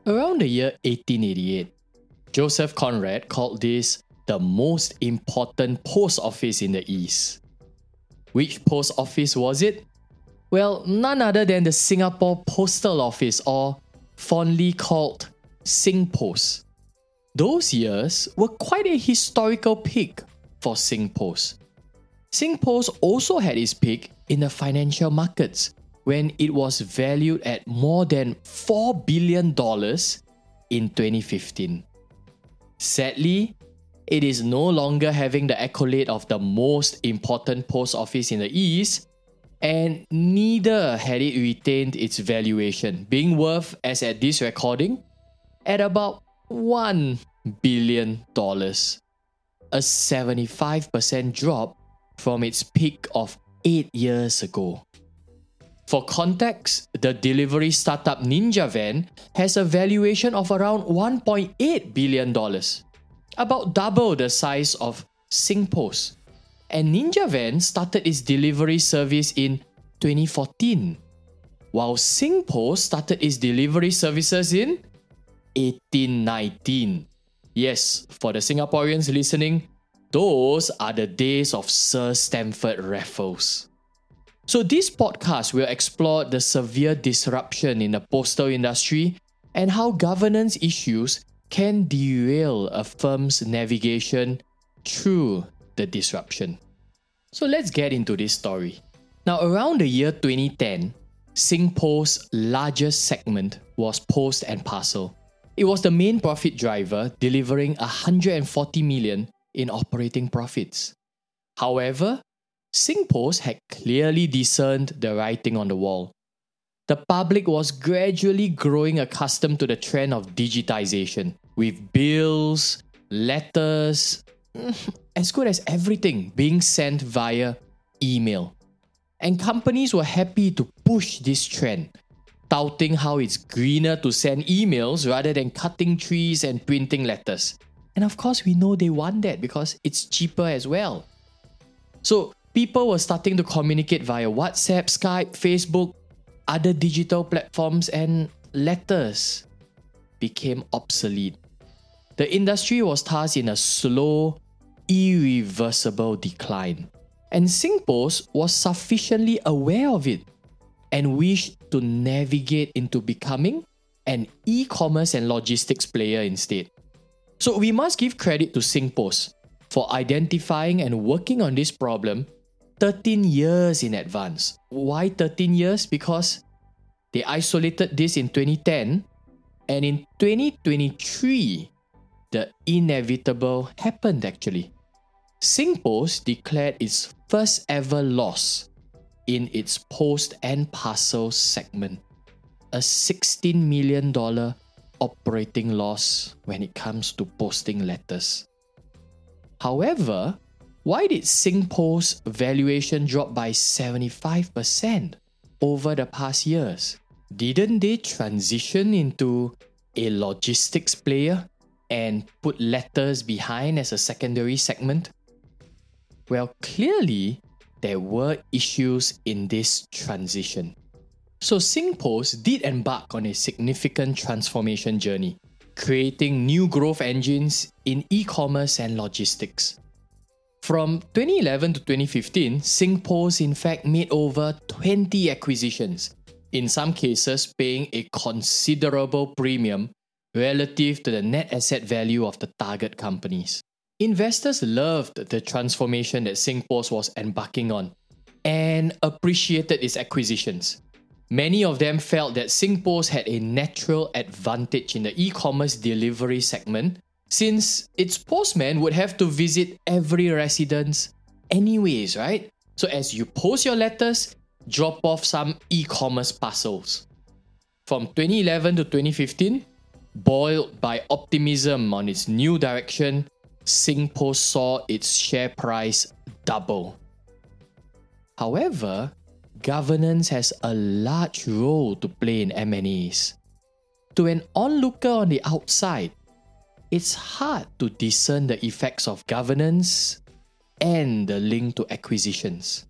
Around the year 1888, Joseph Conrad called this the most important post office in the East. Which post office was it? Well, none other than the Singapore Postal Office, or fondly called Singpost. Those years were quite a historical peak for Singpost. Singpost also had its peak in the financial markets when it was valued at more than $4 billion in 2015. Sadly, it is no longer having the accolade of the most important post office in the East, and neither had it retained its valuation, being worth, as at this recording, at about $1 billion, a 75% drop from its peak of 8 years ago. For context, the delivery startup Ninja Van has a valuation of around $1.8 billion, about double the size of Singpost. And Ninja Van started its delivery service in 2014, while Singpost started its delivery services in 1819. Yes, for the Singaporeans listening, those are the days of Sir Stamford Raffles. So this podcast will explore the severe disruption in the postal industry and how governance issues can derail a firm's navigation through the disruption. So let's get into this story. Now, around the year 2010, Singpost's largest segment was Post and Parcel. It was the main profit driver, delivering 140 million in operating profits. However, Singpost had clearly discerned the writing on the wall. The public was gradually growing accustomed to the trend of digitization, with bills, letters, as good as everything being sent via email. And companies were happy to push this trend, touting how it's greener to send emails rather than cutting trees and printing letters. And of course, we know they want that because it's cheaper as well. So, people were starting to communicate via WhatsApp, Skype, Facebook, other digital platforms, and letters became obsolete. The industry was thus in a slow, irreversible decline. And Singpost was sufficiently aware of it and wished to navigate into becoming an e-commerce and logistics player instead. So we must give credit to Singpost for identifying and working on this problem 13 years in advance. Why 13 years? Because they isolated this in 2010, and in 2023, the inevitable happened actually. Singpost declared its first ever loss in its Post and Parcel segment, a $16 million operating loss when it comes to posting letters. However, why did Singpost's valuation drop by 75% over the past years? Didn't they transition into a logistics player and put letters behind as a secondary segment? Well, clearly, there were issues in this transition. So Singpost did embark on a significant transformation journey, creating new growth engines in e-commerce and logistics. From 2011 to 2015, Singpost in fact made over 20 acquisitions, in some cases paying a considerable premium relative to the net asset value of the target companies. Investors loved the transformation that Singpost was embarking on and appreciated its acquisitions. Many of them felt that Singpost had a natural advantage in the e-commerce delivery segment, since its postman would have to visit every residence anyways, right? So as you post your letters, drop off some e-commerce parcels. From 2011 to 2015, buoyed by optimism on its new direction, Singpost saw its share price double. However, governance has a large role to play in M&As. To an onlooker on the outside, it's hard to discern the effects of governance and the link to acquisitions.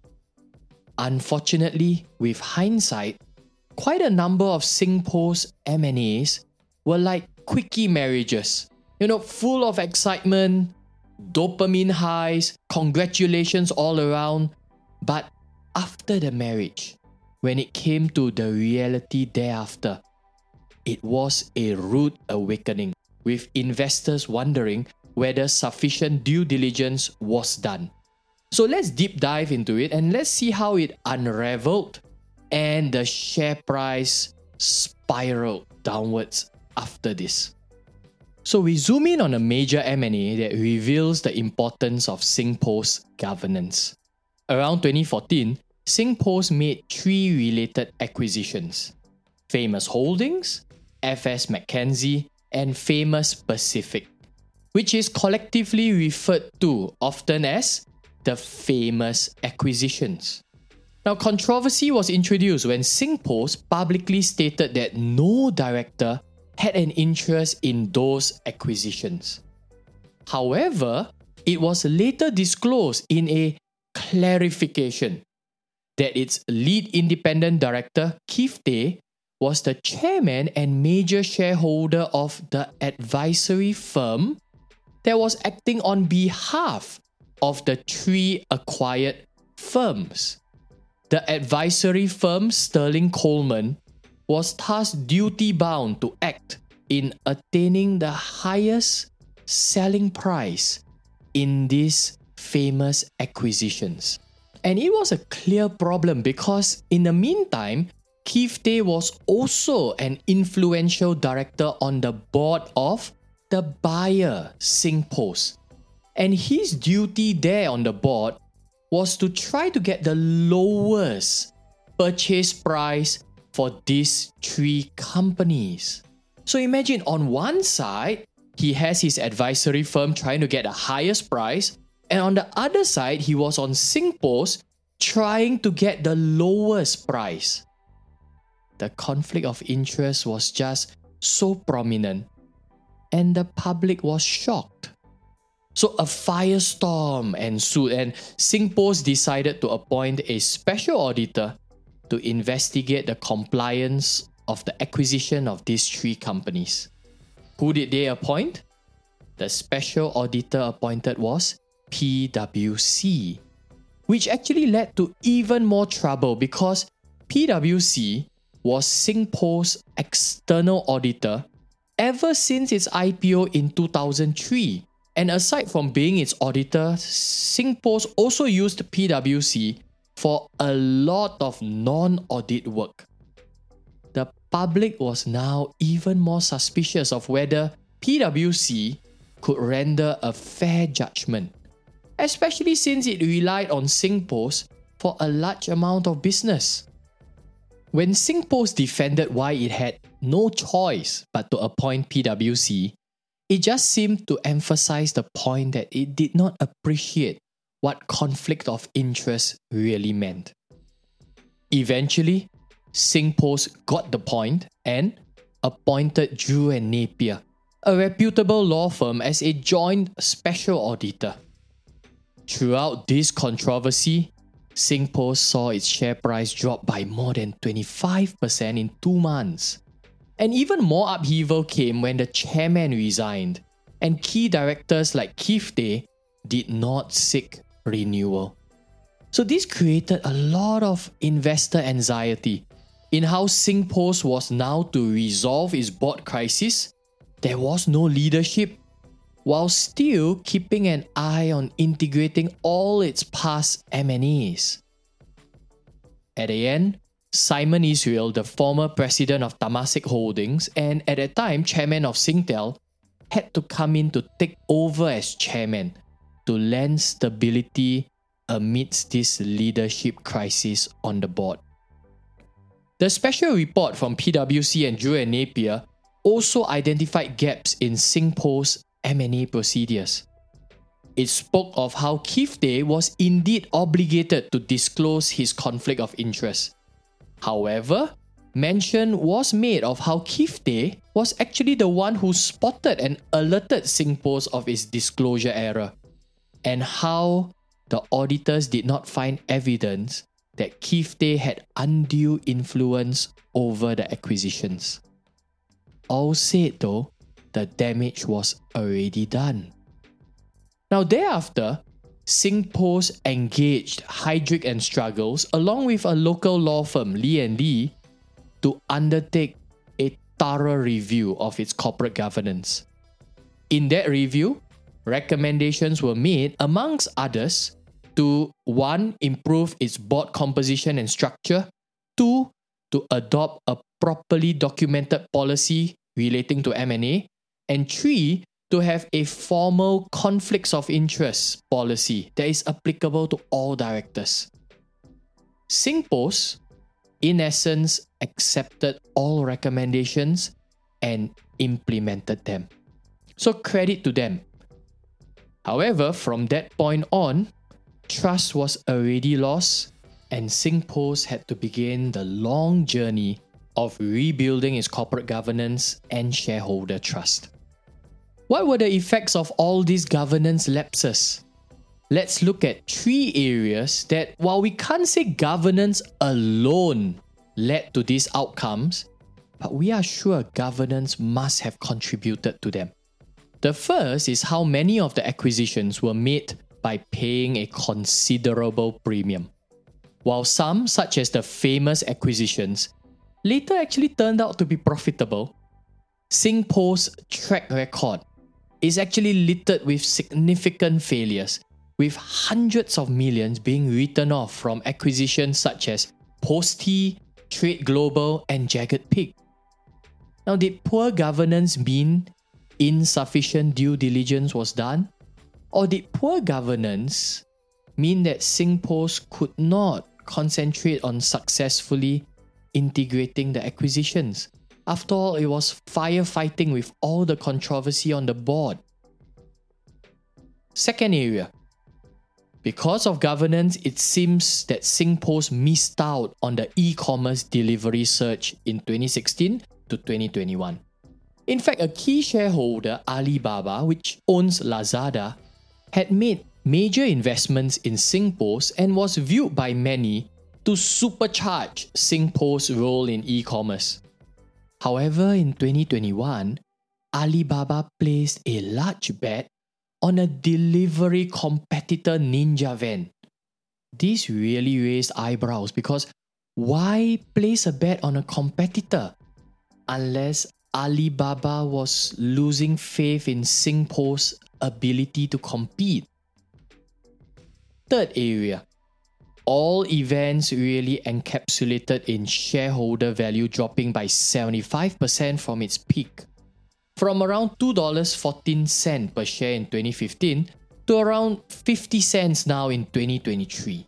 Unfortunately, with hindsight, quite a number of Singpost M&As were like quickie marriages. Full of excitement, dopamine highs, congratulations all around. But after the marriage, when it came to the reality thereafter, it was a rude awakening, with investors wondering whether sufficient due diligence was done. So let's deep dive into it and let's see how it unraveled and the share price spiraled downwards after this. So we zoom in on a major M&A that reveals the importance of Singpost governance. Around 2014, Singpost made 3 related acquisitions: Famous Holdings, FS McKenzie, and Famous Pacific, which is collectively referred to often as the famous acquisitions. Now, controversy was introduced when Singpost publicly stated that no director had an interest in those acquisitions. However, it was later disclosed in a clarification that its lead independent director, Keith Day, was the chairman and major shareholder of the advisory firm that was acting on behalf of the 3 acquired firms. The advisory firm Sterling Coleman was thus duty-bound to act in attaining the highest selling price in these famous acquisitions. And it was a clear problem because in the meantime, Keith Day was also an influential director on the board of the buyer, Singpost. And his duty there on the board was to try to get the lowest purchase price for these 3 companies. So imagine on one side, he has his advisory firm trying to get the highest price, and on the other side, he was on Singpost trying to get the lowest price. The conflict of interest was just so prominent, and the public was shocked. So a firestorm ensued, and Singpost decided to appoint a special auditor to investigate the compliance of the acquisition of these 3 companies. Who did they appoint? The special auditor appointed was PwC, which actually led to even more trouble because PwC was Singpost's external auditor ever since its IPO in 2003. And aside from being its auditor, Singpost also used PwC for a lot of non-audit work. The public was now even more suspicious of whether PwC could render a fair judgment, especially since it relied on Singpost for a large amount of business. When Singpost defended why it had no choice but to appoint PwC, it just seemed to emphasize the point that it did not appreciate what conflict of interest really meant. Eventually, Singpost got the point and appointed Drew & Napier, a reputable law firm, as a joint special auditor. Throughout this controversy, Singpost saw its share price drop by more than 25% in 2 months. And even more upheaval came when the chairman resigned, and key directors like Keith Day did not seek renewal. So this created a lot of investor anxiety in how Singpost was now to resolve its board crisis. There was no leadership, while still keeping an eye on integrating all its past M&As. At the end, Simon Israel, the former president of Temasek Holdings and at that time chairman of Singtel, had to come in to take over as chairman to lend stability amidst this leadership crisis on the board. The special report from PwC and Drew & Napier also identified gaps in Singpost's M&A procedures. It spoke of how Keith Day was indeed obligated to disclose his conflict of interest. However, mention was made of how Keith Day was actually the one who spotted and alerted Singpost of its disclosure error, and how the auditors did not find evidence that Keith Day had undue influence over the acquisitions. all said though, the damage was already done. Now thereafter, Singpost engaged Heidrick & Struggles along with a local law firm, Lee & Lee, to undertake a thorough review of its corporate governance. In that review, recommendations were made, amongst others, to 1. Improve its board composition and structure, 2. To adopt a properly documented policy relating to M&A, and 3. To have a formal conflicts of interest policy that is applicable to all directors. Singpost, in essence, accepted all recommendations and implemented them. So credit to them. However, from that point on, trust was already lost and Singpost had to begin the long journey of rebuilding its corporate governance and shareholder trust. What were the effects of all these governance lapses? Let's look at 3 areas that, while we can't say governance alone led to these outcomes, but we are sure governance must have contributed to them. The first is how many of the acquisitions were made by paying a considerable premium, while some, such as the famous acquisitions, later actually turned out to be profitable. Singpost's track record is actually littered with significant failures, with hundreds of millions being written off from acquisitions such as Posty, Trade Global, and Jagged Peak. Now, did poor governance mean insufficient due diligence was done? Or did poor governance mean that Singpost could not concentrate on successfully integrating the acquisitions? After all, it was firefighting with all the controversy on the board. Second area. Because of governance, it seems that Singpost missed out on the e-commerce delivery surge in 2016 to 2021. In fact, a key shareholder, Alibaba, which owns Lazada, had made major investments in Singpost and was viewed by many to supercharge Singpost's role in e-commerce. However, in 2021, Alibaba placed a large bet on a delivery competitor, Ninja Van. This really raised eyebrows because why place a bet on a competitor unless Alibaba was losing faith in Singpost's ability to compete? Third area. All events really encapsulated in shareholder value dropping by 75% from its peak, from around $2.14 per share in 2015 to around 50 cents now in 2023.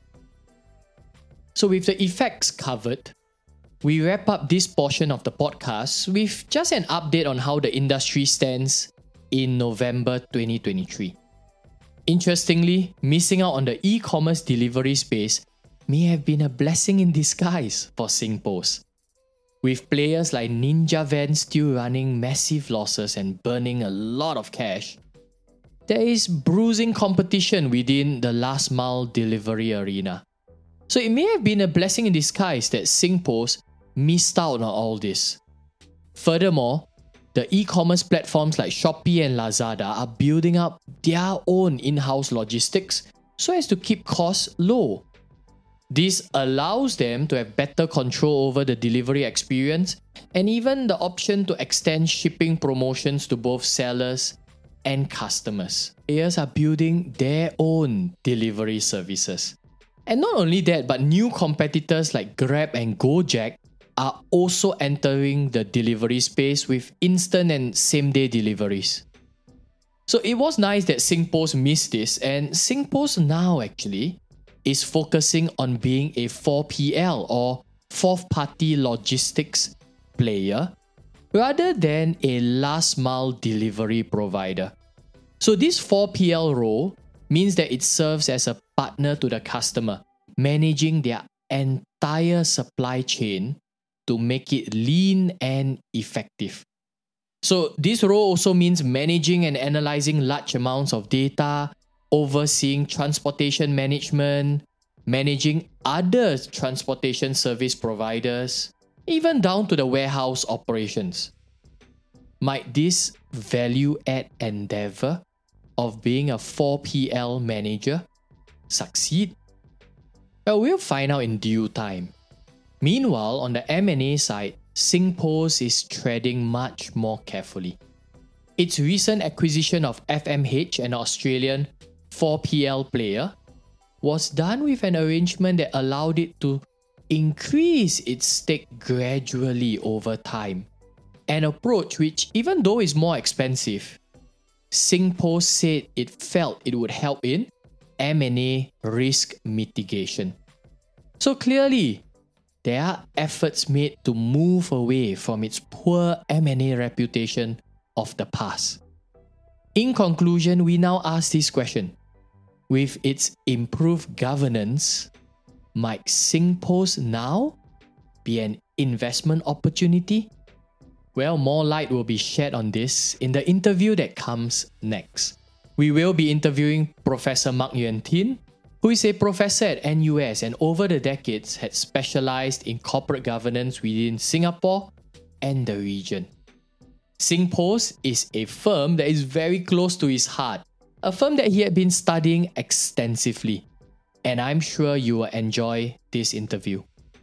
So with the effects covered, we wrap up this portion of the podcast with just an update on how the industry stands in November 2023. Interestingly, missing out on the e-commerce delivery space may have been a blessing in disguise for Singpost. With players like Ninja Van still running massive losses and burning a lot of cash, there is bruising competition within the last mile delivery arena. So it may have been a blessing in disguise that Singpost missed out on all this. Furthermore, the e-commerce platforms like Shopee and Lazada are building up their own in-house logistics so as to keep costs low. This allows them to have better control over the delivery experience and even the option to extend shipping promotions to both sellers and customers. Players are building their own delivery services. And not only that, but new competitors like Grab and Gojek are also entering the delivery space with instant and same-day deliveries. So it was nice that Singpost missed this, and Singpost now actually is focusing on being a 4PL or fourth-party logistics player rather than a last-mile delivery provider. So this 4PL role means that it serves as a partner to the customer, managing their entire supply chain to make it lean and effective. So this role also means managing and analyzing large amounts of data, overseeing transportation management, managing other transportation service providers, even down to the warehouse operations. Might this value-add endeavor of being a 4PL manager succeed? Well, we'll find out in due time. Meanwhile, on the M&A side, Singpost is treading much more carefully. Its recent acquisition of FMH, an Australian 4PL player, was done with an arrangement that allowed it to increase its stake gradually over time. An approach which, even though is more expensive, Singpost said it felt it would help in M&A risk mitigation. So clearly, there are efforts made to move away from its poor M&A reputation of the past. In conclusion, we now ask this question. With its improved governance, might Singpost now be an investment opportunity? Well, more light will be shed on this in the interview that comes next. We will be interviewing Professor Mark Yuan Tin, who is a professor at NUS and over the decades had specialized in corporate governance within Singapore and the region. Singpost is a firm that is very close to his heart, a firm that he had been studying extensively, and I'm sure you will enjoy this interview.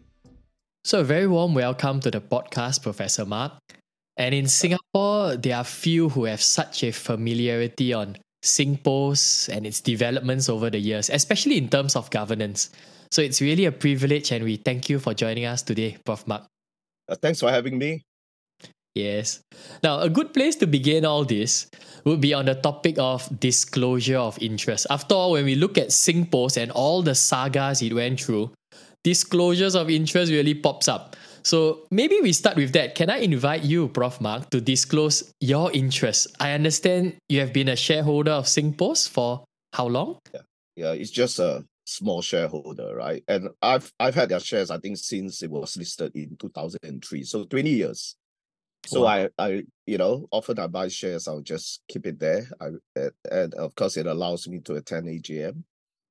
So a very warm welcome to the podcast, Professor Mark. And in Singapore, there are few who have such a familiarity on Singpost and its developments over the years, especially in terms of governance. So it's really a privilege and we thank you for joining us today, Prof. Mark. Thanks for having me. Yes. Now, a good place to begin all this would be on the topic of disclosure of interest. After all, when we look at Singpost and all the sagas it went through, disclosures of interest really pops up. So maybe we start with that. Can I invite you, Prof. Mark, to disclose your interest? I understand you have been a shareholder of Singpost for how long? Yeah, it's just a small shareholder, right? And I've had their shares, I think, since it was listed in 2003, so 20 years. So Wow. I often I buy shares, I'll just keep it there. And of course, it allows me to attend AGM.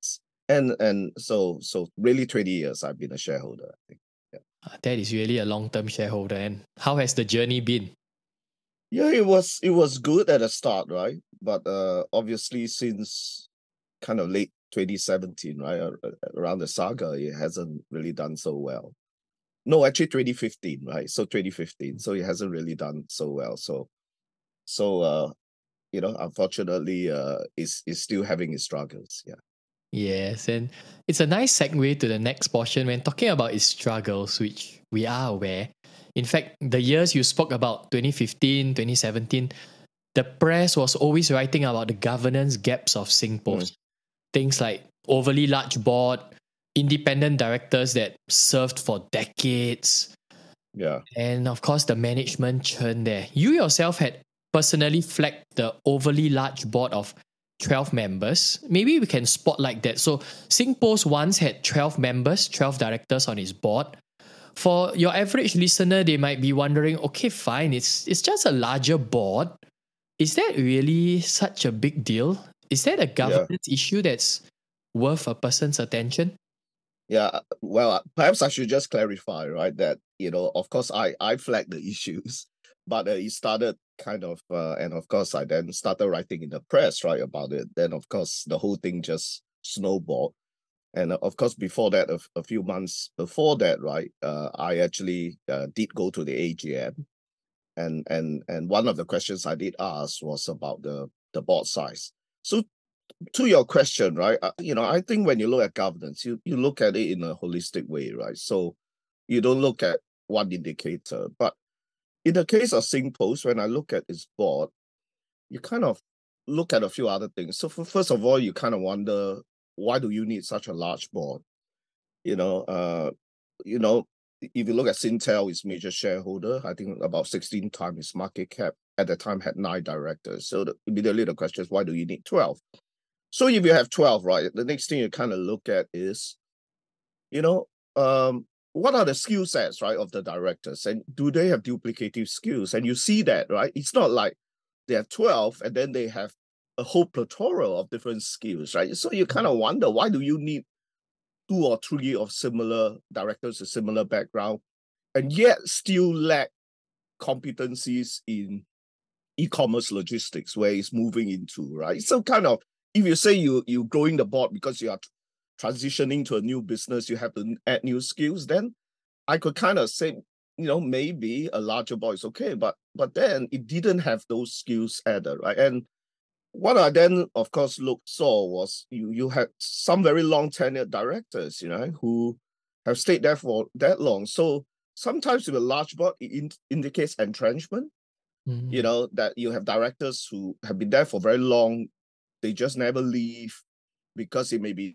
And so really 20 years I've been a shareholder, I think. That is really a long-term shareholder. And how has the journey been? Yeah, it was good at the start, right? But obviously since kind of late 2017, right, around the saga, it hasn't really done so well. No, actually 2015, right? So 2015, so it hasn't really done so well. So unfortunately, is still having its struggles. Yeah. Yes, and it's a nice segue to the next portion when talking about its struggles, which we are aware. In fact, the years you spoke about, 2015, 2017, the press was always writing about the governance gaps of Singpost. Things like overly large board, independent directors that served for decades. Yeah. And of course, the management churn there. You yourself had personally flagged the overly large board of 12 members. Maybe we can spotlight that. So Singpost once had 12 members, 12 directors on its board. For your average listener, they might be wondering, okay, fine, it's just a larger board. Is that really such a big deal? Is that a governance issue that's worth a person's attention? Yeah, well, perhaps I should just clarify, right, that, of course, I flagged the issues, but it started kind of, and of course, I then started writing in the press, right, about it. Then, of course, the whole thing just snowballed. And of course, before that, a few months before that, right, I actually did go to the AGM. And one of the questions I did ask was about the board size. So to your question, right, I think when you look at governance, you look at it in a holistic way, right? So you don't look at one indicator. But in the case of Singpost, when I look at its board, you kind of look at a few other things. So first of all, you kind of wonder, why do you need such a large board? If you look at Singtel, its major shareholder, I think about 16 times its market cap at the time had 9 directors. So immediately the question is, why do you need 12? So if you have 12, right, the next thing you kind of look at is, what are the skill sets, right, of the directors? And do they have duplicative skills? And you see that, right? It's not like they have 12 and then they have a whole plethora of different skills, right? So you kind of wonder, why do you need 2 or 3 of similar directors, a similar background, and yet still lack competencies in e-commerce logistics, where it's moving into, right? So kind of, if you say you growing the board because you are transitioning to a new business, you have to add new skills, then I could kind of say, maybe a larger board is okay, but then it didn't have those skills added, right? And what I then, of course, saw was you had some very long tenured directors, who have stayed there for that long. So sometimes with a large board, it indicates entrenchment. That you have directors who have been there for very long, they just never leave because it may be,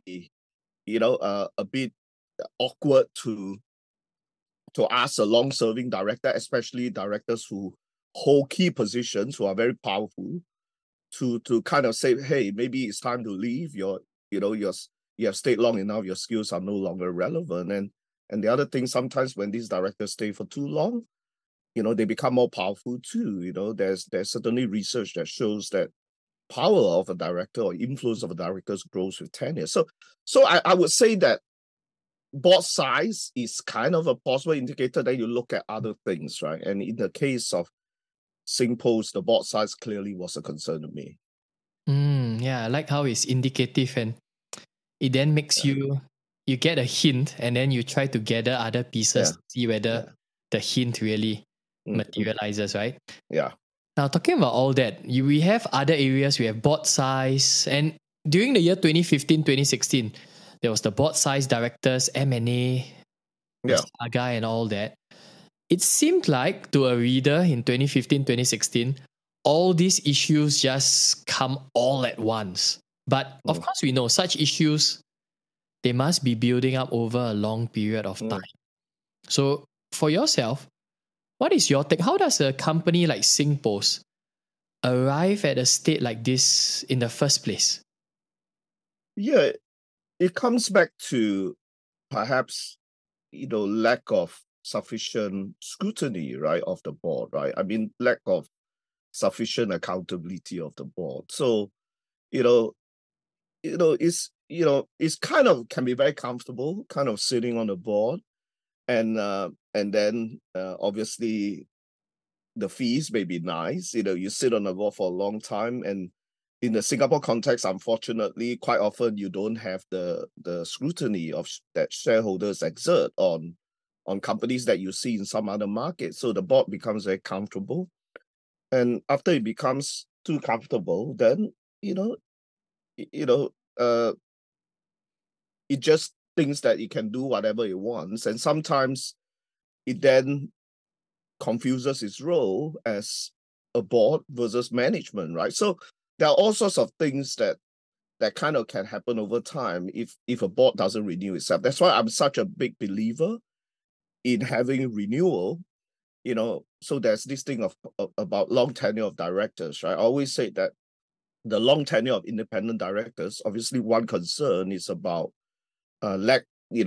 a bit awkward to ask a long-serving director, especially directors who hold key positions, who are very powerful, to kind of say, hey, maybe it's time to leave. You have stayed long enough, your skills are no longer relevant. And the other thing, sometimes when these directors stay for too long, they become more powerful too. There's certainly research that shows that power of a director or influence of a director grows with tenure. So I would say that board size is kind of a possible indicator that you look at other things, right? And in the case of SingPost, the board size clearly was a concern to me. Yeah, I like how it's indicative, and it then makes you get a hint, and then you try to gather other pieces to see whether the hint really materializes, right? Yeah. Now, talking about all that, we have other areas. We have board size, and during the year 2015, 2016, there was the board size directors, M&A, saga, and all that. It seemed like to a reader in 2015, 2016, all these issues just come all at once. But of course, we know such issues, they must be building up over a long period of time. So for yourself, what is your take? How does a company like SingPost arrive at a state like this in the first place? Yeah, it comes back to perhaps, lack of sufficient scrutiny, right, of the board, right? I mean, lack of sufficient accountability of the board. So, it's kind of can be very comfortable, kind of sitting on the board, and then obviously the fees may be nice. You sit on the board for a long time, and in the Singapore context, unfortunately, quite often you don't have the scrutiny of that shareholders exert on companies that you see in some other markets. So the board becomes very comfortable, and after it becomes too comfortable, then it just thinks that it can do whatever it wants, and sometimes it then confuses its role as a board versus management, right? So there are all sorts of things that kind of can happen over time if a board doesn't renew itself. That's why I'm such a big believer in having renewal. So there's this thing about long tenure of directors, right? I always say that the long tenure of independent directors, obviously one concern is about lack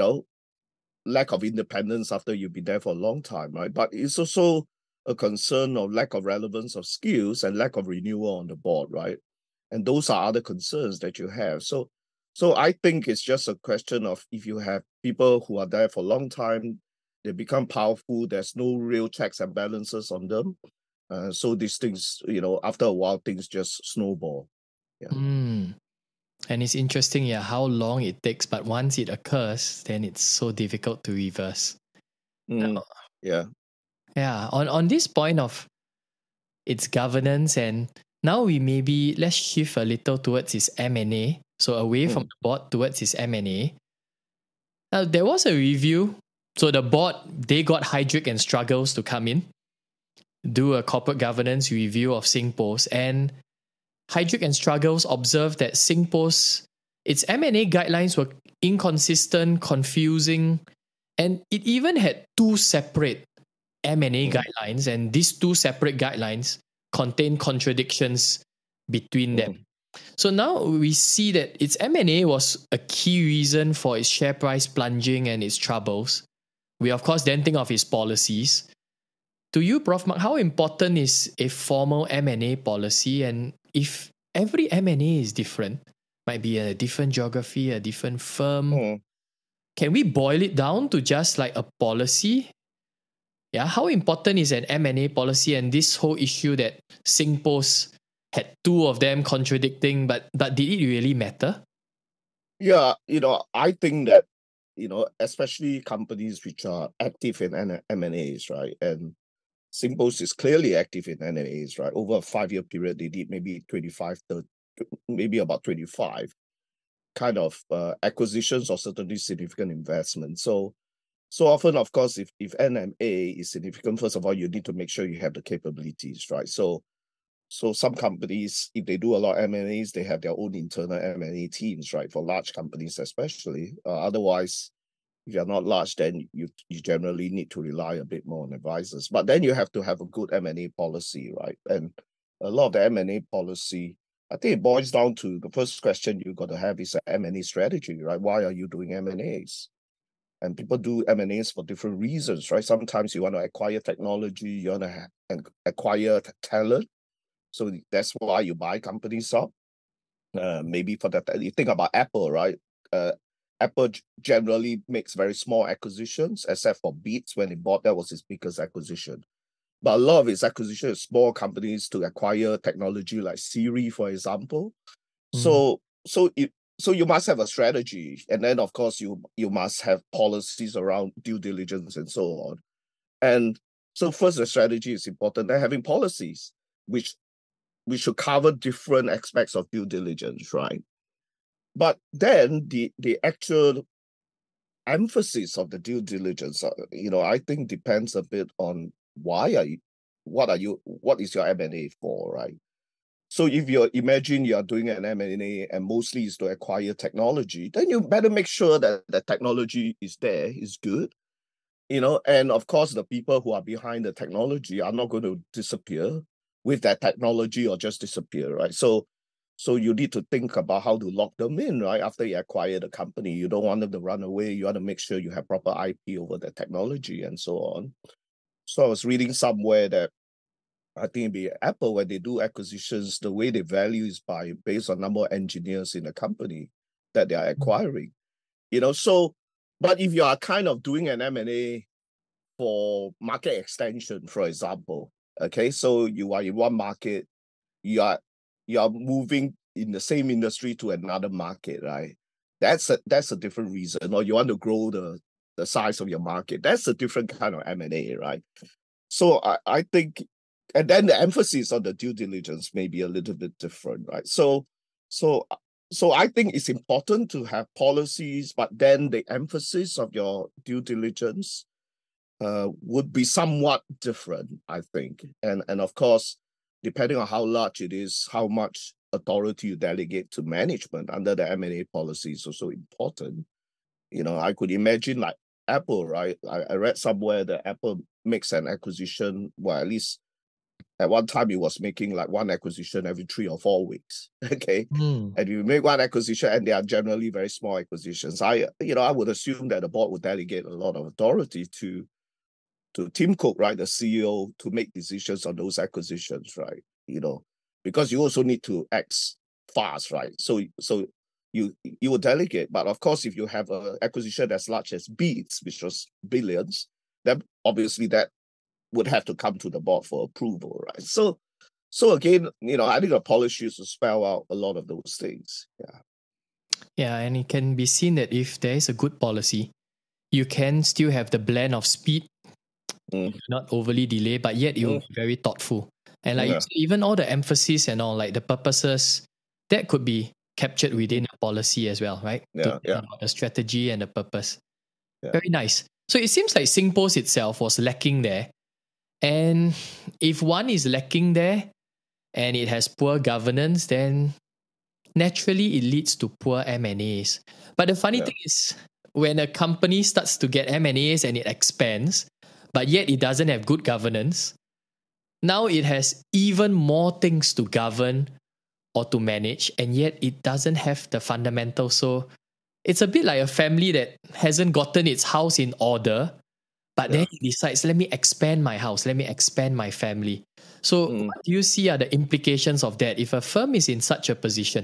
of independence after you've been there for a long time, right? But it's also a concern of lack of relevance of skills and lack of renewal on the board, right? And those are other concerns that you have. So I think it's just a question of, if you have people who are there for a long time, they become powerful, there's no real checks and balances on them. So these things, after a while, things just snowball. Yeah. And it's interesting, how long it takes, but once it occurs, then it's so difficult to reverse. Yeah. On this point of its governance, and now let's shift a little towards its M&A, so away from the board towards its M&A. Now, there was a review. So the board, they got Heidrick and Struggles to come in, do a corporate governance review of SingPost, and Heidrick and Struggles observed that SingPost, its M&A guidelines were inconsistent, confusing, and it even had two separate M&A guidelines, and these two separate guidelines contain contradictions between them. So now we see that its M&A was a key reason for its share price plunging and its troubles. We of course then think of its policies. To you, Prof. Mark, how important is a formal M&A policy? And if every M&A is different, might be a different geography, a different firm, can we boil it down to just like a policy? Yeah, how important is an M&A policy, and this whole issue that SingPost had two of them contradicting, but did it really matter? Yeah, I think that, especially companies which are active in M&As, right? And SingPost is clearly active in M&As, right? Over a 5-year period, they did maybe 25, 30, maybe about 25 kind of acquisitions or certainly significant investments. So often, of course, if M&A is significant, first of all, you need to make sure you have the capabilities, right? So some companies, if they do a lot of M&As, they have their own internal M&A teams, right? For large companies especially. Otherwise, if you're not large, then you generally need to rely a bit more on advisors. But then you have to have a good M&A policy, right? And a lot of the M&A policy, I think it boils down to the first question you got to have is an M&A strategy, right? Why are you doing M&As? And people do M&As for different reasons, right? Sometimes you want to acquire technology, you want to acquire talent. So that's why you buy companies up. Maybe for that, you think about Apple, right? Apple generally makes very small acquisitions, except for Beats when it bought, that was its biggest acquisition. But a lot of its acquisition is small companies to acquire technology like Siri, for example. So you must have a strategy, and then of course you must have policies around due diligence and so on. And so first, the strategy is important. Then having policies which should cover different aspects of due diligence, right? But then the actual emphasis of the due diligence, I think depends a bit on what is your M&A for, right? So if imagine you're doing an M&A and mostly is to acquire technology, then you better make sure that the technology is there, is good, and of course the people who are behind the technology are not going to disappear with that technology or just disappear, right? So you need to think about how to lock them in, right? After you acquire the company, you don't want them to run away. You want to make sure you have proper IP over the technology and so on. So I was reading somewhere that I think it'd be Apple, when they do acquisitions, the way they value is based on number of engineers in the company that they are acquiring. So, but if you are kind of doing an M&A for market extension, for example, okay, so you are in one market, you are moving in the same industry to another market, right? That's a different reason. Or you want to grow the size of your market. That's a different kind of M&A, right? So I think, and then the emphasis on the due diligence may be a little bit different, right? So I think it's important to have policies, but then the emphasis of your due diligence would be somewhat different, I think. And of course, depending on how large it is, how much authority you delegate to management under the M&A policy is also important. I could imagine like Apple, right? I read somewhere that Apple makes an acquisition, well, at least at one time it was making like one acquisition every 3 or 4 weeks. Okay. And you make one acquisition, and they are generally very small acquisitions. I would assume that the board would delegate a lot of authority to Tim Cook, right, the CEO, to make decisions on those acquisitions, right? Because you also need to act fast, right? So you will delegate, but of course, if you have an acquisition as large as Beats, which was billions, then obviously that would have to come to the board for approval, right? So again, I think the policy should spell out a lot of those things. Yeah, and it can be seen that if there is a good policy, you can still have the blend of speed, not overly delay, but yet it will be very thoughtful. And like you said, even all the emphasis and all, like the purposes, that could be captured within a policy as well, right? The strategy and the purpose. Yeah. Very nice. So it seems like SingPost itself was lacking there. And if one is lacking there and it has poor governance, then naturally it leads to poor M&As. But the funny thing is, when a company starts to get M&As and it expands, but yet it doesn't have good governance, now it has even more things to govern or to manage, and yet it doesn't have the fundamentals. So it's a bit like a family that hasn't gotten its house in order, but then it decides, let me expand my house, let me expand my family. So what do you see are the implications of that if a firm is in such a position?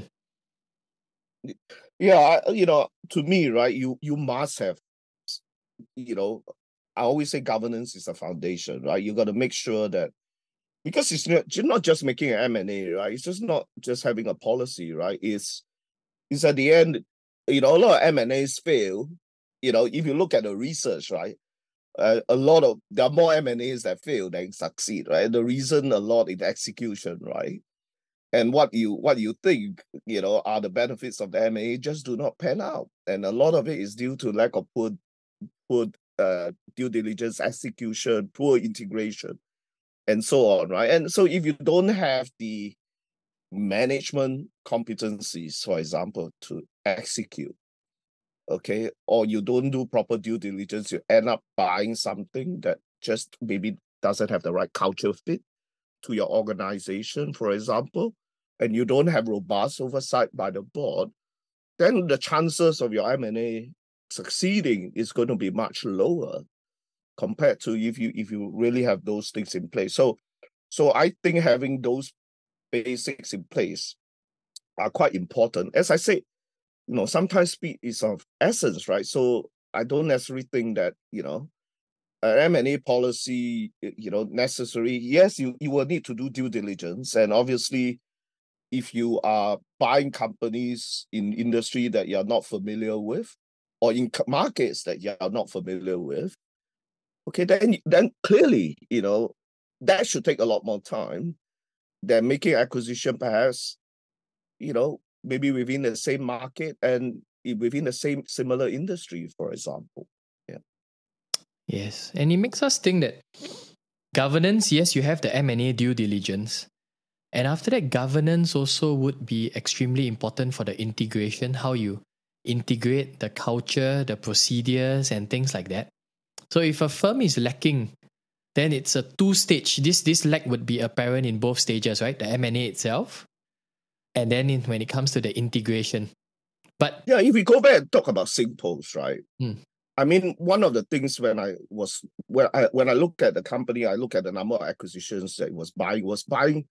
Yeah, to me, right, you must have, I always say governance is a foundation, right? You got to make sure that, because it's not, you're not just making an M&A, right? It's just not just having a policy, right? It's at the end, a lot of M&As fail. If you look at the research, right? There are more M&As that fail than succeed, right? The reason a lot is execution, right? And what you think, are the benefits of the M&A just do not pan out. And a lot of it is due to lack of poor due diligence, execution, poor integration, and so on, right? And so if you don't have the management competencies, for example, to execute, okay, or you don't do proper due diligence, you end up buying something that just maybe doesn't have the right culture fit to your organization, for example, and you don't have robust oversight by the board, then the chances of your M&A succeeding is going to be much lower compared to if you really have those things in place. So I think having those basics in place are quite important. As I say, sometimes speed is of essence, right? So I don't necessarily think that, an M&A policy, necessary. Yes, you will need to do due diligence. And obviously, if you are buying companies in industry that you're not familiar with, or in markets that you're not familiar with, okay, then clearly, that should take a lot more time than making acquisition, perhaps, maybe within the same market and within the same similar industry, for example. Yeah. Yes, and it makes us think that governance, yes, you have the M&A due diligence. And after that, governance also would be extremely important for the integration, how you integrate the culture, the procedures, and things like that. So if a firm is lacking, then it's a two-stage. This lack would be apparent in both stages, right? The M&A itself, and then when it comes to the integration. But yeah, if we go back and talk about SingPost, right? I mean, one of the things when I look at the company, I look at the number of acquisitions that it was buying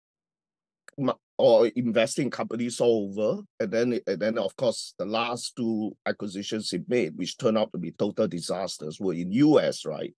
or investing in companies all over, and then of course the last two acquisitions it made, which turned out to be total disasters, were in US, right?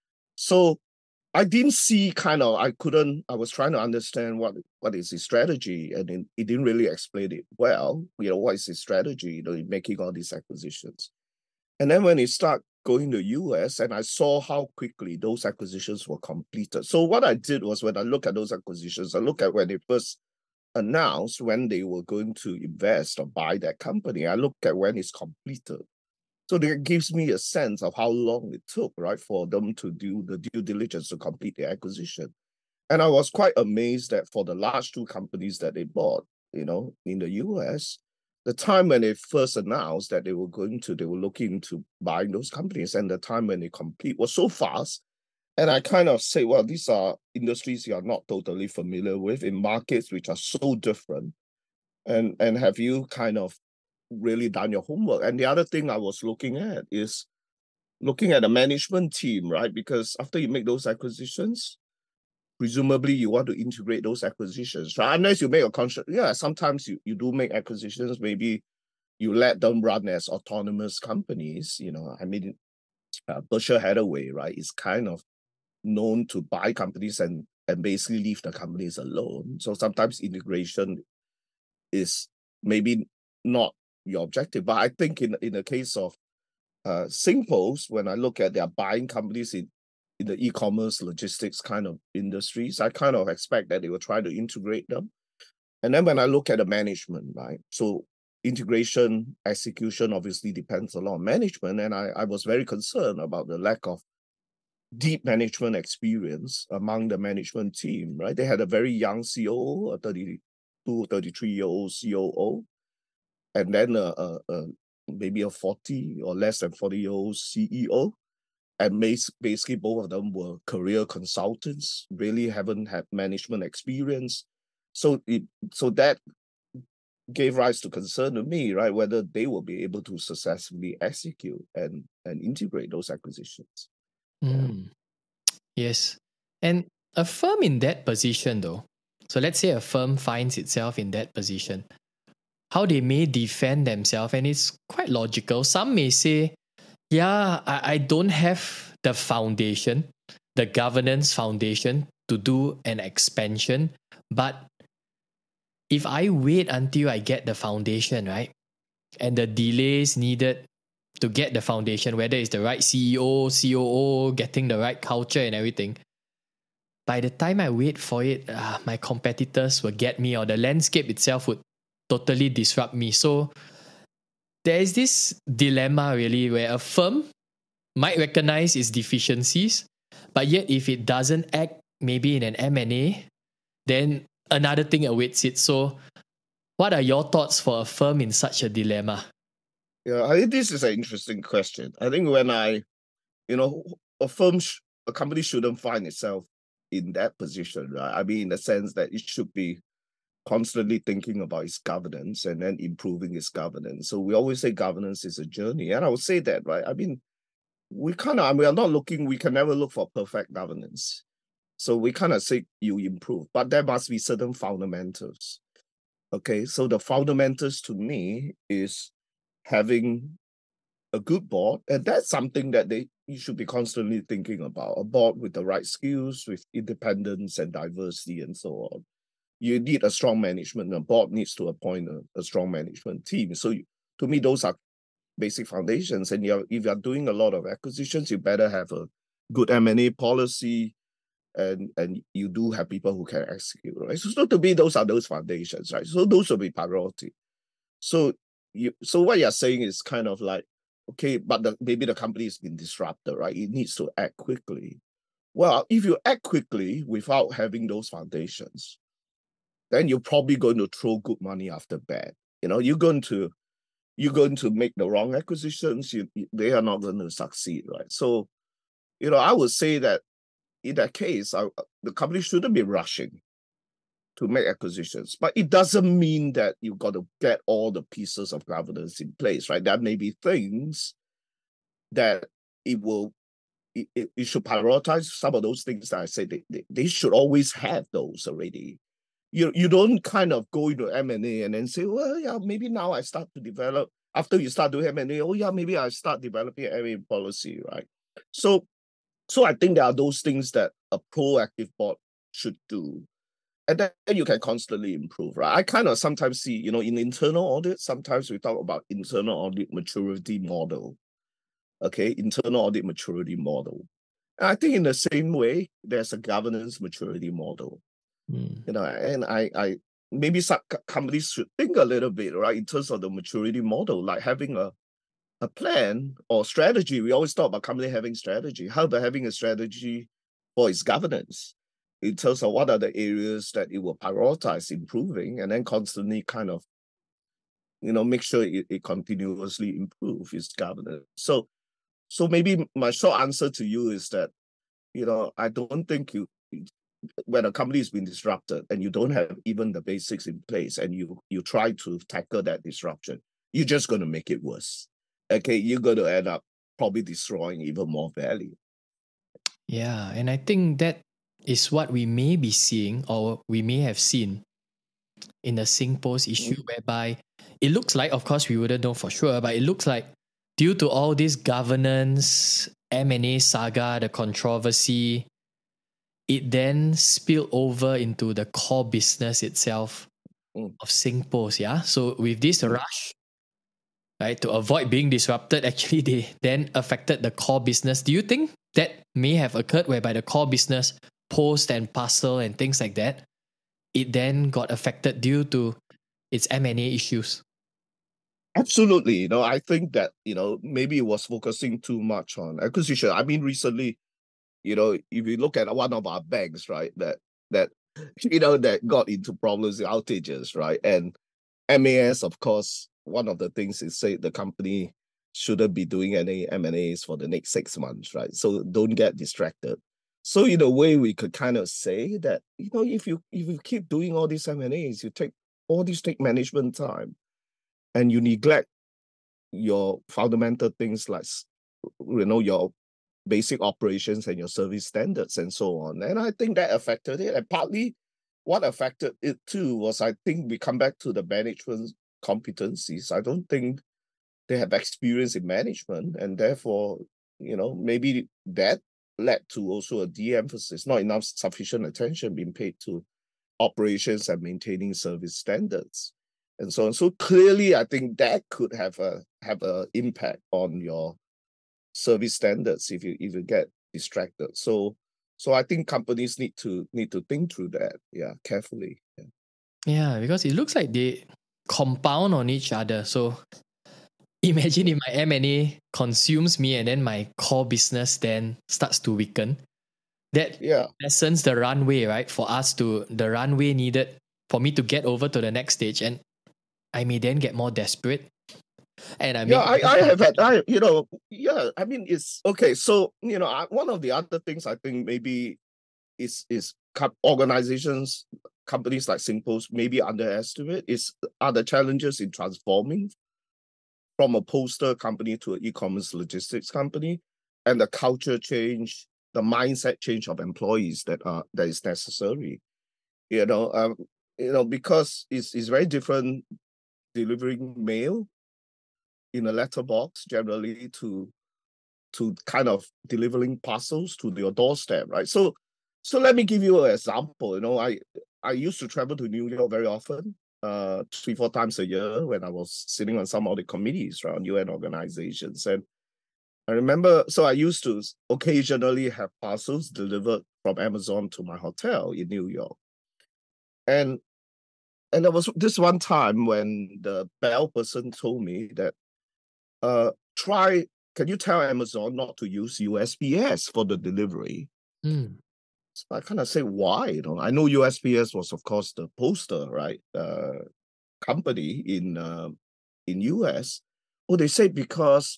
So I didn't see I was trying to understand what is his strategy, and it didn't really explain it well. What is his strategy, in making all these acquisitions. And then when he started going to US, and I saw how quickly those acquisitions were completed. So what I did was, when I look at those acquisitions, I look at when they first announced when they were going to invest or buy that company. I look at when it's completed. So that gives me a sense of how long it took, right, for them to do the due diligence to complete the acquisition. And I was quite amazed that for the last two companies that they bought, in the US, the time when they first announced that they were looking into buying those companies, and the time when they complete was so fast. And I kind of say, well, these are industries you are not totally familiar with, in markets which are so different. And have you kind of really done your homework? And the other thing I was looking at is looking at the management team, right? Because after you make those acquisitions, presumably you want to integrate those acquisitions, right? Unless you make a conscious, sometimes you do make acquisitions, maybe you let them run as autonomous companies. I mean, Berkshire Hathaway, right, is kind of known to buy companies and basically leave the companies alone. So sometimes integration is maybe not your objective. But I think in the case of SingPost, when I look at their buying companies in the e-commerce logistics kind of industries, I kind of expect that they will try to integrate them. And then when I look at the management, right, so integration, execution obviously depends a lot on management. And I was very concerned about the lack of deep management experience among the management team, right? They had a very young COO, a 32, 33-year-old COO, and then maybe a 40 or less than 40-year-old CEO. And basically both of them were career consultants, really haven't had management experience. So that gave rise to concern to me, right, whether they will be able to successfully execute and integrate those acquisitions. Yes. And a firm in that position, though, so let's say a firm finds itself in that position, how they may defend themselves, and it's quite logical. Some may say, I don't have the foundation, the governance foundation to do an expansion. But if I wait until I get the foundation, right, and the delays needed to get the foundation, whether it's the right CEO, COO, getting the right culture and everything, by the time I wait for it, my competitors will get me, or the landscape itself would totally disrupt me. So there is this dilemma really where a firm might recognize its deficiencies, but yet if it doesn't act maybe in an M&A, then another thing awaits it. So what are your thoughts for a firm in such a dilemma? Yeah, I think this is an interesting question. I think when a company shouldn't find itself in that position, right? I mean, in the sense that it should be constantly thinking about its governance and then improving its governance. So we always say governance is a journey. And I would say that, right? I mean, we are not looking, we can never look for perfect governance. So we kind of say you improve, but there must be certain fundamentals. Okay, so the fundamentals to me is having a good board, and that's something that you should be constantly thinking about. A board with the right skills, with independence and diversity, and so on. You need a strong management. A board needs to appoint a strong management team. So to me, those are basic foundations. And if you're doing a lot of acquisitions, you better have a good M&A policy, and you do have people who can execute, right? So to me, those are those foundations, right? So those will be priority. So what you're saying is kind of like, okay, but maybe the company has been disrupted, right? It needs to act quickly. Well, if you act quickly without having those foundations, then you're probably going to throw good money after bad. You're going to make the wrong acquisitions. They are not going to succeed, right? So, I would say that in that case, the company shouldn't be rushing to make acquisitions, but it doesn't mean that you've got to get all the pieces of governance in place, right? There may be things that it should prioritize. Some of those things that I say they should always have those already. You don't kind of go into M&A and then say, well, yeah, maybe now I start to develop. After you start doing M&A, oh yeah, maybe I start developing M&A policy, right? So I think there are those things that a proactive board should do. And then you can constantly improve, right? I kind of sometimes see, in internal audit, sometimes we talk about internal audit maturity model. Okay, internal audit maturity model. And I think in the same way, there's a governance maturity model. And I maybe some companies should think a little bit, right, in terms of the maturity model, like having a plan or strategy. We always talk about company having strategy. How about having a strategy for its governance in terms of what are the areas that it will prioritize improving, and then constantly kind of, make sure it continuously improve its governance. So maybe my short answer to you is that, I don't think when a company has been disrupted and you don't have even the basics in place and you try to tackle that disruption, you're just going to make it worse. Okay, you're going to end up probably destroying even more value. Yeah, and I think that is what we may be seeing, or we may have seen in the SingPost issue, whereby it looks like, of course, we wouldn't know for sure, but it looks like due to all this governance, M&A saga, the controversy, it then spilled over into the core business itself of SingPost. Yeah. So with this rush, right, to avoid being disrupted, actually they then affected the core business. Do you think that may have occurred whereby the core business, post and parcel and things like that, it then got affected due to its M&A issues? Absolutely. I think that, maybe it was focusing too much on acquisition. I mean, recently, if you look at one of our banks, right, that that got into problems, outages, right? And MAS, of course, one of the things is say the company shouldn't be doing any M&As for the next 6 months, right? So don't get distracted. So in a way, we could kind of say that, if you keep doing all these M&As, you take management time, and you neglect your fundamental things like, your basic operations and your service standards and so on. And I think that affected it. And partly what affected it too was, I think we come back to the management competencies. I don't think they have experience in management, and therefore, maybe that led to also a de-emphasis, not enough sufficient attention being paid to operations and maintaining service standards, and so on. So clearly, I think that could have a impact on your service standards if you get distracted. So I think companies need to think through that, carefully. Yeah, because it looks like they compound on each other. So imagine if my M&A consumes me and then my core business then starts to weaken. That lessens the runway, right? The runway needed for me to get over to the next stage. And I may then get more desperate. And I have had, I mean, it's okay. So, one of the other things I think maybe is organizations, companies like Singpost maybe underestimate are the challenges in transforming from a poster company to an e-commerce logistics company, and the culture change, the mindset change of employees that is necessary. Because it's very different delivering mail in a letterbox generally to kind of delivering parcels to your doorstep, right? So let me give you an example. I used to travel to New York very often, 3-4 times a year when I was sitting on some of the committees around UN organizations. And I remember, so I used to occasionally have parcels delivered from Amazon to my hotel in New York. And there was this one time when the bell person told me that, can you tell Amazon not to use USPS for the delivery? So I kind of say, why? I know USPS was, of course, the poster, right, company in US. Oh, they say because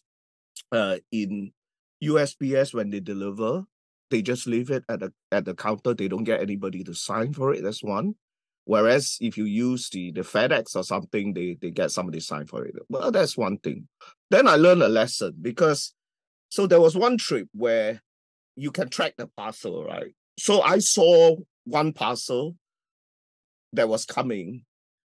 in USPS, when they deliver, they just leave it at the counter. They don't get anybody to sign for it. That's one. Whereas if you use the FedEx or something, they get somebody to sign for it. Well, that's one thing. Then I learned a lesson so there was one trip where you can track the parcel, right? So I saw one parcel that was coming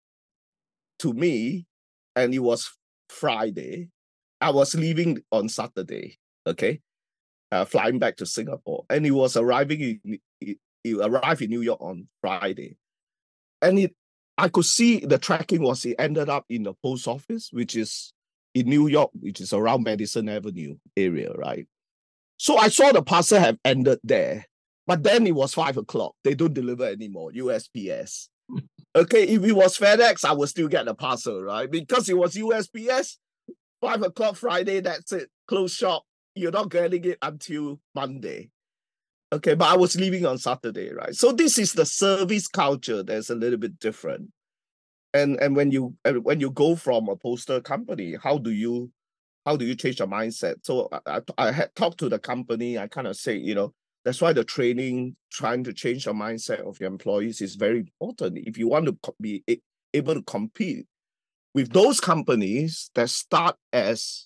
to me, and it was Friday. I was leaving on Saturday, okay, flying back to Singapore, and it was arriving it arrived in New York on Friday, and I could see the tracking it ended up in the post office, which is in New York, which is around Madison Avenue area, right? So I saw the parcel have ended there, but then it was 5:00. They don't deliver anymore, USPS. Okay, if it was FedEx, I would still get the parcel, right? Because it was USPS, 5:00 Friday, that's it. Close shop. You're not getting it until Monday. Okay, but I was leaving on Saturday, right? So this is the service culture that's a little bit different. And when you go from a poster company, how do you change your mindset? So I had talked to the company. I kind of say, that's why the training, trying to change the mindset of your employees is very important. If you want to be able to compete with those companies that start as,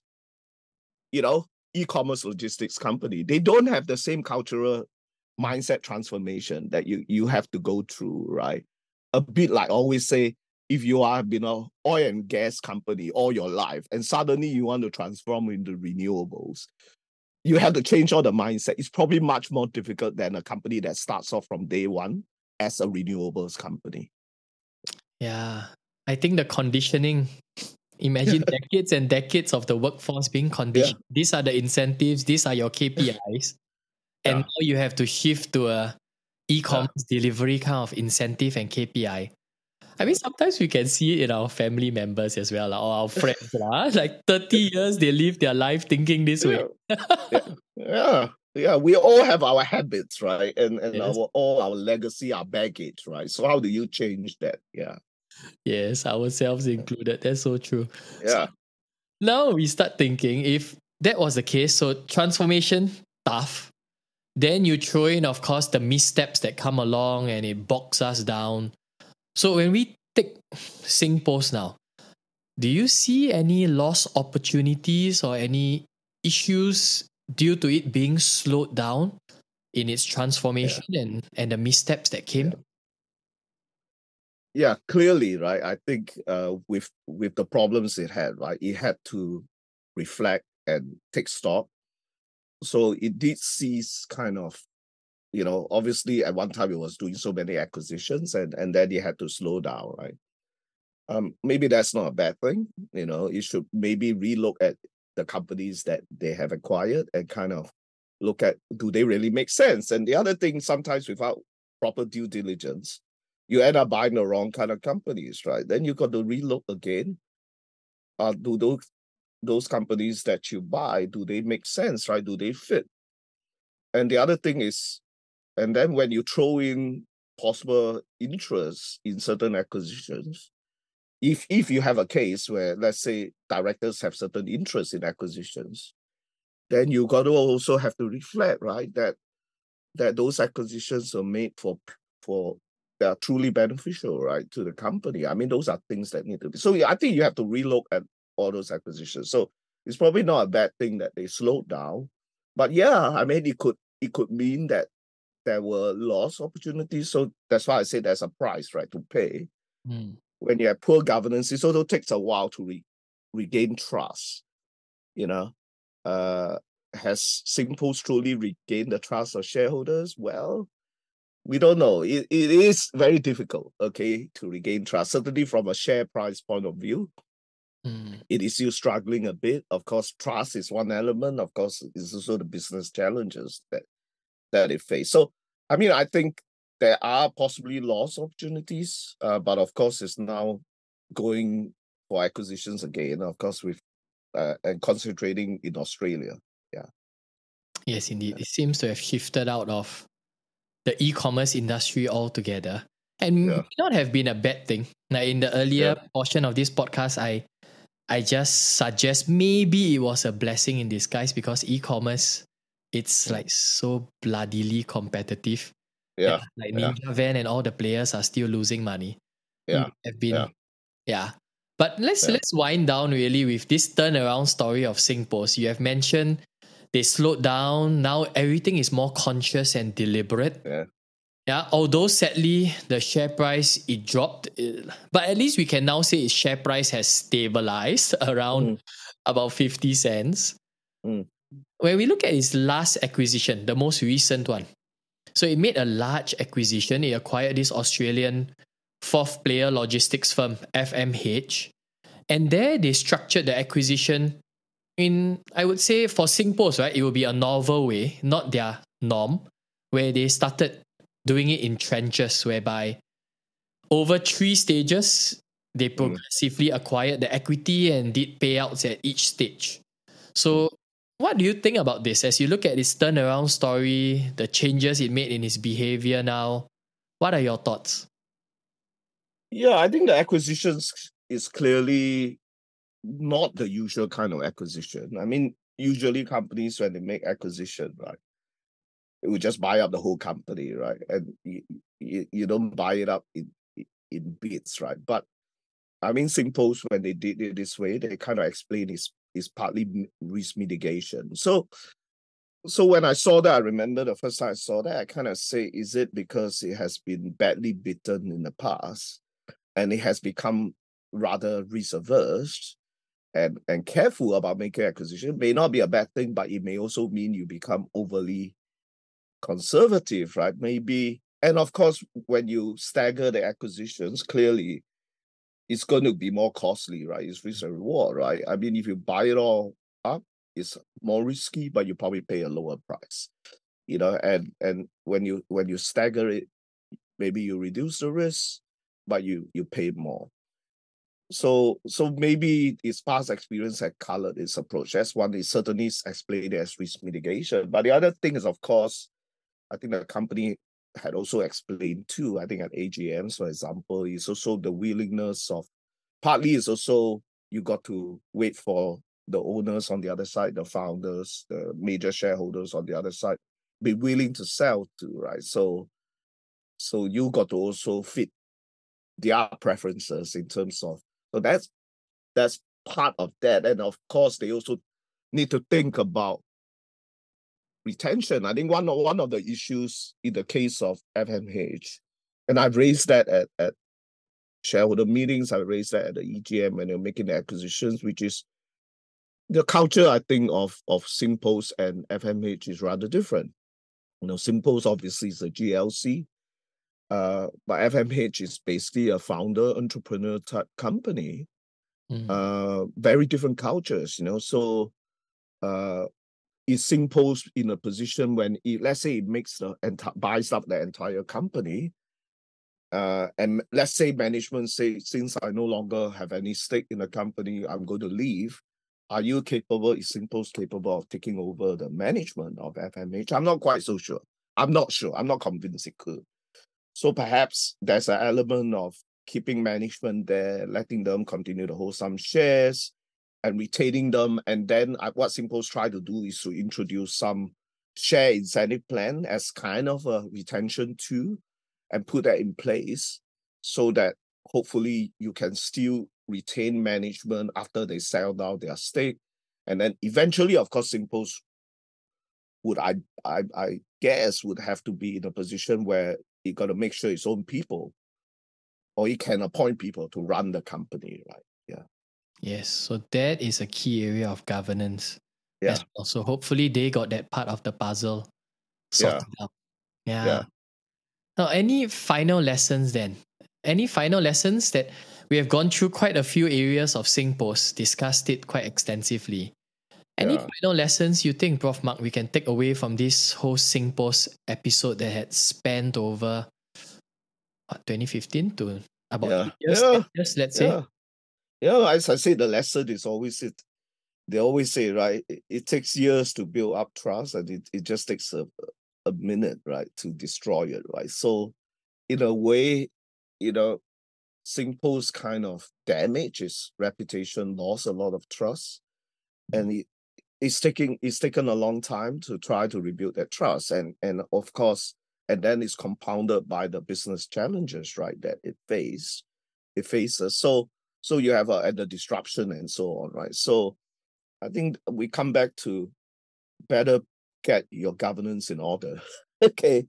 e-commerce logistics company, they don't have the same cultural mindset transformation that you have to go through, right? A bit like I always say, if you have been an oil and gas company all your life and suddenly you want to transform into renewables, you have to change all the mindset. It's probably much more difficult than a company that starts off from day one as a renewables company. Yeah, I think the conditioning, imagine decades and decades of the workforce being conditioned. Yeah. These are the incentives, these are your KPIs. And now you have to shift to a e-commerce delivery kind of incentive and KPI. I mean, sometimes we can see it in our family members as well, or our friends. Like 30 years, they live their life thinking this way. Yeah. We all have our habits, right? And yes. all our legacy, our baggage, right? So how do you change that? Yeah. Yes, ourselves included. That's so true. Yeah. So now we start thinking, if that was the case, so transformation, tough. Then you throw in, of course, the missteps that come along and it bogs us down. So when we take Singpost now, do you see any lost opportunities or any issues due to it being slowed down in its transformation and the missteps that came? Yeah, clearly, right? I think with the problems it had, right, it had to reflect and take stock. so it did cease kind of, obviously at one time it was doing so many acquisitions, and then it had to slow down, right? Maybe that's not a bad thing. You should maybe relook at the companies that they have acquired and kind of look at, do they really make sense? And the other thing, sometimes without proper due diligence, you end up buying the wrong kind of companies, right? Then you got to relook again. Do those companies that you buy, do they make sense, right? Do they fit? And the other thing is, and then when you throw in possible interest in certain acquisitions, if you have a case where, let's say, directors have certain interest in acquisitions, then you got to also have to reflect, right, that those acquisitions are made for they are truly beneficial, right, to the company. I mean, those are things that need to be. So yeah, I think you have to relook at all those acquisitions. So it's probably not a bad thing that they slowed down, but yeah, I mean, it could mean that there were lost opportunities. So that's why I say there's a price, right, to pay. When you have poor governance, it also takes a while to regain trust. Has Singpost truly regained the trust of shareholders? Well, we don't know. It is very difficult, okay, to regain trust. Certainly from a share price point of view, it is still struggling a bit. Of course, trust is one element. Of course, it's also the business challenges that it faces. So, I mean, I think there are possibly lost opportunities, but of course, it's now going for acquisitions again. Of course, with and concentrating in Australia. Yeah. Yes, indeed. It seems to have shifted out of the e-commerce industry altogether. And may not have been a bad thing. Like in the earlier portion of this podcast, I just suggest maybe it was a blessing in disguise, because e-commerce, it's like so bloodily competitive. Yeah. Like Ninja Van and all the players are still losing money. Yeah. Have been, But let's wind down really with this turnaround story of Singpost. You have mentioned they slowed down. Now everything is more conscious and deliberate. Yeah. Although sadly the share price it dropped, but at least we can now say its share price has stabilized around about 50 cents. When we look at its last acquisition, the most recent one, so it made a large acquisition. It acquired this Australian fourth player logistics firm, FMH. And there they structured the acquisition in, I would say, for Singpost, right, it would be a novel way, not their norm, where they started doing it in trenches, whereby over 3 stages, they progressively acquired the equity and did payouts at each stage. So what do you think about this as you look at this turnaround story, the changes it made in his behavior now? What are your thoughts? Yeah, I think the acquisitions is clearly not the usual kind of acquisition. I mean, usually companies, when they make acquisition, right, it would just buy up the whole company, right? And you don't buy it up in bits, right? But I mean, Singpost, when they did it this way, they kind of explained is partly risk mitigation. So when I saw that, I remember the first time I saw that, I kind of say, is it because it has been badly bitten in the past and it has become rather risk averse and careful about making acquisition? May not be a bad thing, but it may also mean you become overly conservative, right? Maybe. And of course, when you stagger the acquisitions, clearly it's going to be more costly, right? It's risk and reward, right? I mean, if you buy it all up, it's more risky, but you probably pay a lower price, and when you stagger it, maybe you reduce the risk, but you pay more. So maybe his past experience had colored his approach. That's one. He certainly explained it as risk mitigation. But the other thing is, of course, I think the company had also explained too, I think at AGMs, for example, is also the willingness of, partly is also you got to wait for the owners on the other side, the founders, the major shareholders on the other side, be willing to sell to, right? So you got to also fit their preferences in terms of, so that's part of that. And of course, they also need to think about retention. I think one of the issues in the case of FMH, and I've raised that at shareholder meetings, I raised that at the EGM when they're making the acquisitions, which is the culture, I think, of SingPost and FMH is rather different. SingPost obviously is a GLC, but FMH is basically a founder entrepreneur type company. Very different cultures, So, is SingPost in a position when let's say it makes buys up the entire company, and let's say management say, since I no longer have any stake in the company, I'm going to leave. Are you capable? Is SingPost capable of taking over the management of FMH? I'm not quite so sure. I'm not sure. I'm not convinced it could. So perhaps there's an element of keeping management there, letting them continue to hold some shares and retaining them. And then what SingPost try to do is to introduce some share incentive plan as kind of a retention tool and put that in place so that hopefully you can still retain management after they sell down their stake. And then eventually, of course, SingPost would, I guess, would have to be in a position where he got to make sure his own people, or he can appoint people to run the company, right? Yeah. Yes, so that is a key area of governance. Yeah. As well. So hopefully they got that part of the puzzle sorted out. Yeah. Now, any final lessons then? Any final lessons that we have gone through quite a few areas of SingPost, discussed it quite extensively. Any final lessons you think, Prof. Mark, we can take away from this whole SingPost episode that had spanned over 2015 to about 8 years, 10 years, let's say? Yeah, as I say, the lesson is always it. They always say, right, it takes years to build up trust, and it just takes a minute, right, to destroy it, right? So, in a way, SingPost kind of damaged its reputation, lost a lot of trust, and it's taken a long time to try to rebuild that trust, and of course, and then it's compounded by the business challenges, right, that it faces. So you have and the disruption and so on, right? So I think we come back to better get your governance in order. Okay.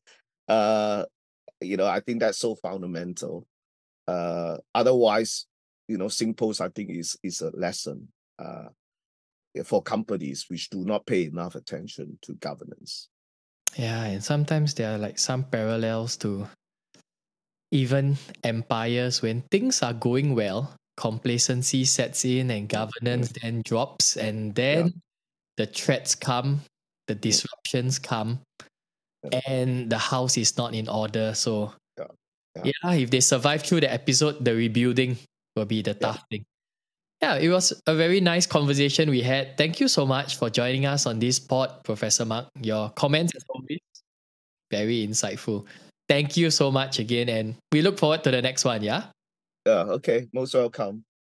I think that's so fundamental. Otherwise, SingPost, I think, is a lesson for companies which do not pay enough attention to governance. Yeah, and sometimes there are like some parallels to even empires. When things are going well, complacency sets in and governance then drops, and then the threats come, the disruptions come, and the house is not in order. So if they survive through the episode, the rebuilding will be the tough thing. Yeah, it was a very nice conversation we had. Thank you so much for joining us on this pod, Professor Mark. Your comments, as always, very insightful. Thank you so much again, and we look forward to the next one, yeah? Yeah, okay. Most welcome.